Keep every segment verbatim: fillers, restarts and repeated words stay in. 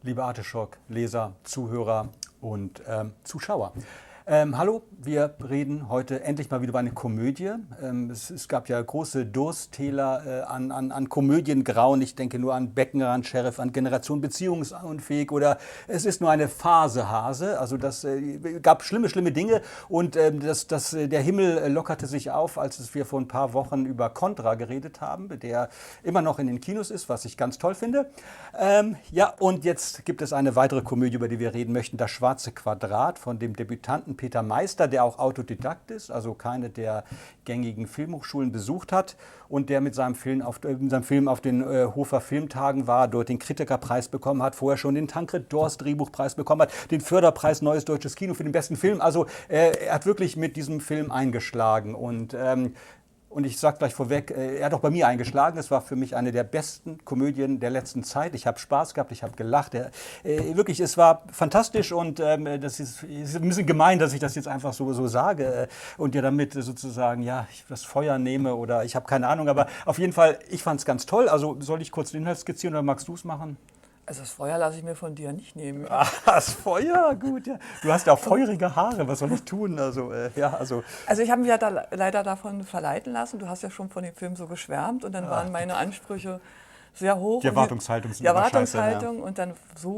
liebe Artischock-Leser, Zuhörer und ähm, Zuschauer. Ähm, hallo, wir reden heute endlich mal wieder über eine Komödie. Ähm, es, es gab ja große Dursttäler äh, an, an, an Komödiengrauen. Ich denke nur an Beckenrer, an Sheriff, an Generation Beziehungsunfähig oder es ist nur eine Phase Hase. Also das äh, gab schlimme, schlimme Dinge und ähm, das, das, äh, der Himmel äh, lockerte sich auf, als wir vor ein paar Wochen über Contra geredet haben, der immer noch in den Kinos ist, was ich ganz toll finde. Ähm, ja, und jetzt gibt es eine weitere Komödie, über die wir reden möchten, Das Schwarze Quadrat von dem Debütanten Peter Meister, der auch Autodidakt ist, also keine der gängigen Filmhochschulen besucht hat und der mit seinem Film auf, äh, mit seinem Film auf den äh, Hofer Filmtagen war, dort den Kritikerpreis bekommen hat, vorher schon den Tancred Dorst Drehbuchpreis bekommen hat, den Förderpreis Neues Deutsches Kino für den besten Film. Also äh, er hat wirklich mit diesem Film eingeschlagen und ähm, Und ich sage gleich vorweg, er hat auch bei mir eingeschlagen. Es war für mich eine der besten Komödien der letzten Zeit. Ich habe Spaß gehabt, ich habe gelacht. Er, äh, wirklich, es war fantastisch und ähm, das ist, ist ein bisschen gemein, dass ich das jetzt einfach so, so sage äh, und dir damit sozusagen ja, ich das Feuer nehme oder ich habe keine Ahnung. Aber auf jeden Fall, ich fand es ganz toll. Also soll ich kurz den Inhalt skizzieren oder magst du es machen? Also das Feuer lasse ich mir von dir nicht nehmen. Ah, das Feuer, gut, ja. Du hast ja auch feurige Haare, was soll ich tun? Also, äh, ja, also. Also ich habe mich ja da leider davon verleiten lassen. Du hast ja schon von dem Film so geschwärmt und dann ah. waren meine Ansprüche sehr hoch. Die Erwartungshaltung ist Die Erwartungshaltung scheiße, ja. Und dann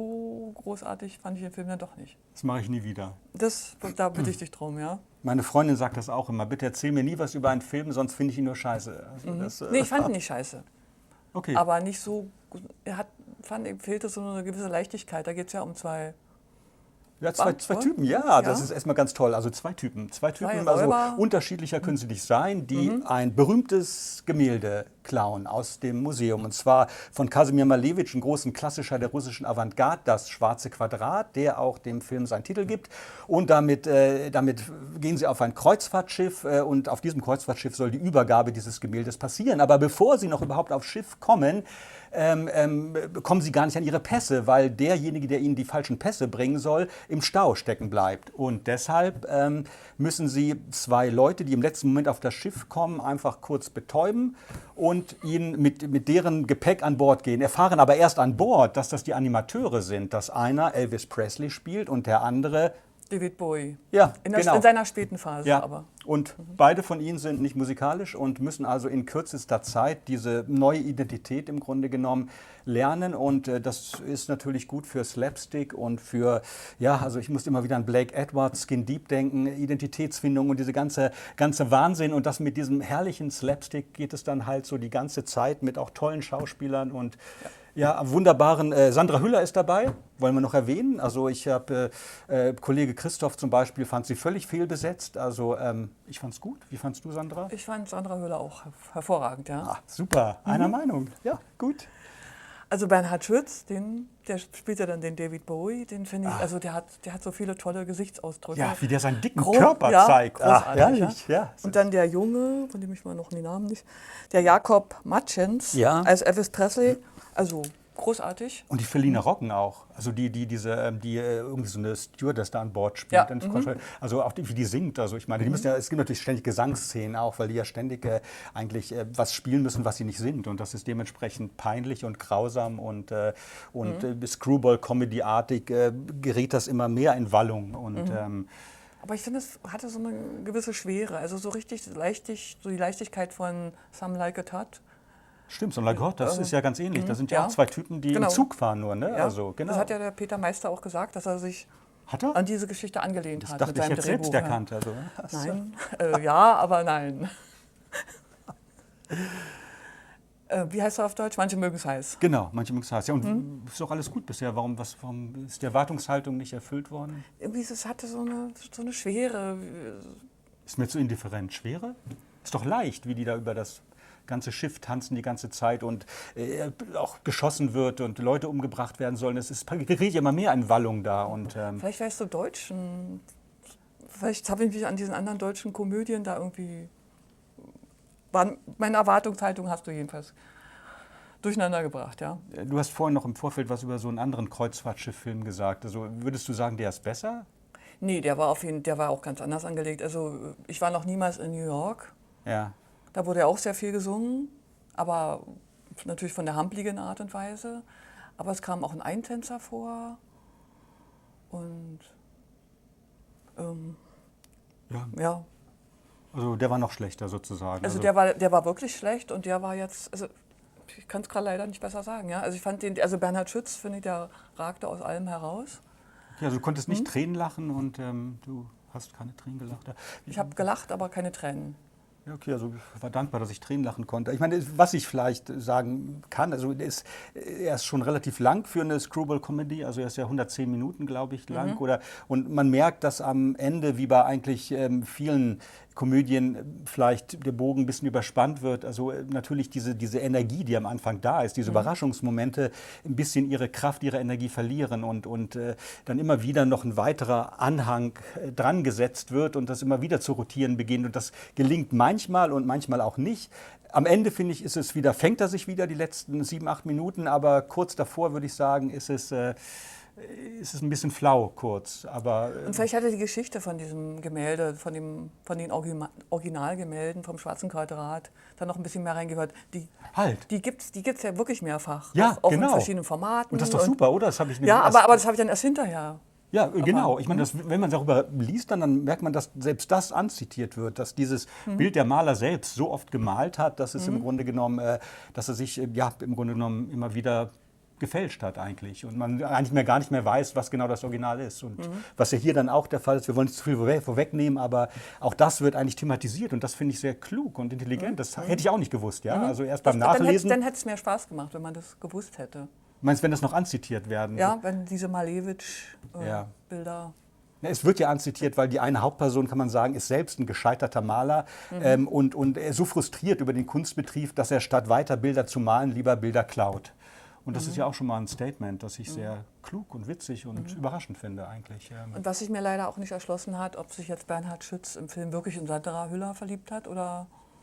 so großartig fand ich den Film dann doch nicht. Das mache ich nie wieder. Das, da bitte ich dich drum, ja. Meine Freundin sagt das auch immer, bitte erzähl mir nie was über einen Film, sonst finde ich ihn nur scheiße. Also mhm. das, äh, nee, ich fand ihn nicht scheiße. Okay. Aber nicht so, er hat, fand, ihm fehlte so eine gewisse Leichtigkeit. Da geht es ja um zwei... Ja, zwei, zwei Typen, ja, ja, das ist erstmal ganz toll. Also zwei Typen, zwei Typen, zwei also unterschiedlicher können sie nicht sein, die mhm. ein berühmtes Gemälde klauen aus dem Museum. Und zwar von Kasimir Malevich, einem großen Klassischer der russischen Avantgarde, Das Schwarze Quadrat, der auch dem Film seinen Titel gibt. Und damit, äh, damit gehen sie auf ein Kreuzfahrtschiff äh, und auf diesem Kreuzfahrtschiff soll die Übergabe dieses Gemäldes passieren. Aber bevor sie noch überhaupt aufs Schiff kommen, Ähm, ähm, kommen sie gar nicht an ihre Pässe, weil derjenige, der ihnen die falschen Pässe bringen soll, im Stau stecken bleibt. Und deshalb ähm, müssen sie zwei Leute, die im letzten Moment auf das Schiff kommen, einfach kurz betäuben und ihnen mit, mit deren Gepäck an Bord gehen. Erfahren aber erst an Bord, dass das die Animateure sind, dass einer Elvis Presley spielt und der andere David Bowie. Ja, in, der, genau. in seiner späten Phase. Ja. Aber. Und mhm. beide von ihnen sind nicht musikalisch und müssen also in kürzester Zeit diese neue Identität im Grunde genommen lernen. Und äh, das ist natürlich gut für Slapstick und für, ja, also ich muss immer wieder an Blake Edwards, Skin Deep denken, Identitätsfindung und diese ganze, ganze Wahnsinn. Und das mit diesem herrlichen Slapstick geht es dann halt so die ganze Zeit mit auch tollen Schauspielern und ja. Ja, wunderbaren, äh, Sandra Hüller ist dabei, wollen wir noch erwähnen. Also ich habe, äh, Kollege Christoph zum Beispiel fand sie völlig fehlbesetzt. Also ähm, ich fand's gut. Wie fandst du, Sandra? Ich fand Sandra Hüller auch hervorragend, ja. Ah, super, einer mhm. Meinung. Ja, gut. Also Bernhard Schütz, den, der spielt ja dann den David Bowie, den finde ich, ah. also der hat, der hat so viele tolle Gesichtsausdrücke. Ja, wie der seinen dicken Gro Körper ja, zeigt. Ah, herrlich, ja. ja. Und dann der Junge, von dem ich mal noch den Namen nicht, der Jakob Matschens ja. als Elvis Presley, also großartig. Und die Feline Roggen auch, also die, die, diese, die irgendwie so eine Stewardess da an Bord spielt. Ja. Mhm. Also auch die, wie die singt, also ich meine, die müssen ja, es gibt natürlich ständig Gesangsszenen auch, weil die ja ständig äh, eigentlich äh, was spielen müssen, was sie nicht sind. Und das ist dementsprechend peinlich und grausam und, äh, und mhm. äh, Screwball-Comedy-artig äh, gerät das immer mehr in Wallung. Und, mhm. ähm, aber ich finde, es hatte so eine gewisse Schwere, also so richtig leichtig, so die Leichtigkeit von Some Like It Hot. Stimmt, so Gott, das ist ja ganz ähnlich. Da sind ja, ja auch zwei Typen, die genau. im Zug fahren nur, ne? Ja. Also, genau. Das hat ja der Peter Meister auch gesagt, dass er sich hat er? an diese Geschichte angelehnt das hat. Das dachte mit ich jetzt Drehbuch, selbst erkannt. Also. Nein, äh, ja, aber nein. äh, wie heißt er auf Deutsch? Manche mögen es heiß. Genau, manche mögen es heiß. Ja, und hm? ist doch alles gut bisher. Warum, was, warum ist die Erwartungshaltung nicht erfüllt worden? Irgendwie, es hatte so eine, so eine Schwere. Ist mir zu indifferent. Schwere? Ist doch leicht, wie die da über das ganze Schiff tanzen die ganze Zeit und äh, auch geschossen wird und Leute umgebracht werden sollen. Es ist gerät immer mehr in Wallung da. Und, ähm vielleicht weißt du Deutschen, vielleicht habe ich mich an diesen anderen deutschen Komödien da irgendwie, war, meine Erwartungshaltung hast du jedenfalls durcheinander gebracht, ja. Du hast vorhin noch im Vorfeld was über so einen anderen Kreuzfahrtschiff-Film gesagt. Also würdest du sagen, der ist besser? Nee, der war, auf jeden, der war auch ganz anders angelegt. Also ich war noch niemals in New York. Ja. Da wurde ja auch sehr viel gesungen, aber natürlich von der hampligen Art und Weise. Aber es kam auch ein Eintänzer vor und ähm, Ja. ja, Also der war noch schlechter sozusagen. also der war, der war wirklich schlecht und der war jetzt, also ich kann es gerade leider nicht besser sagen, ja. Also ich fand den, also Bernhard Schütz, finde ich, der ragte aus allem heraus. Okay, also du konntest nicht Tränen lachen und ähm, du hast keine Tränen gelacht. Ich habe gelacht, aber keine Tränen. Ja, okay, also ich war dankbar, dass ich Tränen lachen konnte. Ich meine, was ich vielleicht sagen kann, also er ist, er ist schon relativ lang für eine Screwball-Comedy, also er ist ja hundertzehn Minuten, glaube ich, lang. Mhm. Oder, und man merkt, dass am Ende, wie bei eigentlich ähm, vielen Komödien, vielleicht der Bogen ein bisschen überspannt wird. Also äh, natürlich diese, diese Energie, die am Anfang da ist, diese Mhm. Überraschungsmomente ein bisschen ihre Kraft, ihre Energie verlieren und, und äh, dann immer wieder noch ein weiterer Anhang äh, dran gesetzt wird und das immer wieder zu rotieren beginnt. Und das gelingt manchmal und manchmal auch nicht. Am Ende, finde ich, ist es wieder, fängt er sich wieder die letzten sieben, acht Minuten, aber kurz davor, würde ich sagen, ist es, äh, ist es ein bisschen flau kurz. Aber, äh, Und vielleicht hatte die Geschichte von diesem Gemälde, von, dem, von den Origina- Originalgemälden vom Schwarzen Quadrat, da noch ein bisschen mehr reingehört. Die, halt. die gibt es die gibt's ja wirklich mehrfach. Ja, auch, auch genau. in verschiedenen Formaten. Und das ist doch super, oder? Das habe ich Ja, nämlich aber, erst- aber das habe ich dann erst hinterher. Ja, genau. Aber, Ich meine, das, wenn man darüber liest, dann, dann merkt man, dass selbst das anzitiert wird, dass dieses Bild der Maler selbst so oft gemalt hat, dass es im Grunde genommen, äh, dass er sich äh, ja, im Grunde genommen immer wieder gefälscht hat eigentlich und man eigentlich mehr gar nicht mehr weiß, was genau das Original ist und was ja hier dann auch der Fall ist. Wir wollen nicht zu viel vorweg, vorwegnehmen, aber auch das wird eigentlich thematisiert und das finde ich sehr klug und intelligent. Das hätte ich auch nicht gewusst, ja. Also erst beim Das, Nachlesen. dann hätte es mehr Spaß gemacht, wenn man das gewusst hätte. Meinst du, wenn das noch anzitiert werden? Ja, wenn diese Malevich-Bilder. Ja. Bilder. Ja, es wird ja anzitiert, weil die eine Hauptperson, kann man sagen, ist selbst ein gescheiterter Maler ähm, und, und er ist so frustriert über den Kunstbetrieb, dass er statt weiter Bilder zu malen, lieber Bilder klaut. Und das ist ja auch schon mal ein Statement, das ich sehr klug und witzig und überraschend finde eigentlich. Ähm, Und was sich mir leider auch nicht erschlossen hat, ob sich jetzt Bernhard Schütz im Film wirklich in Sandra Hüller verliebt hat oder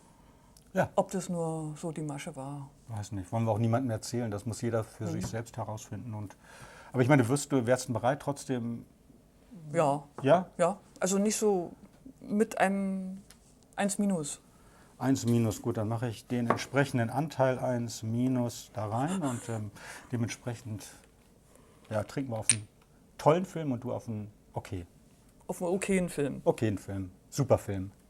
Ja. ob das nur so die Masche war. Weiß nicht, wollen wir auch niemandem erzählen, das muss jeder für sich selbst herausfinden. Und, aber ich meine, wirst du, wärst du bereit trotzdem, Ja, ja? ja. Also nicht so mit einem eins minus. eins minus, gut, dann mache ich den entsprechenden Anteil eins minus da rein und ähm, dementsprechend ja, trinken wir auf einen tollen Film und du auf einen okay. Auf einen okayen Film. Okayen Film, super Film.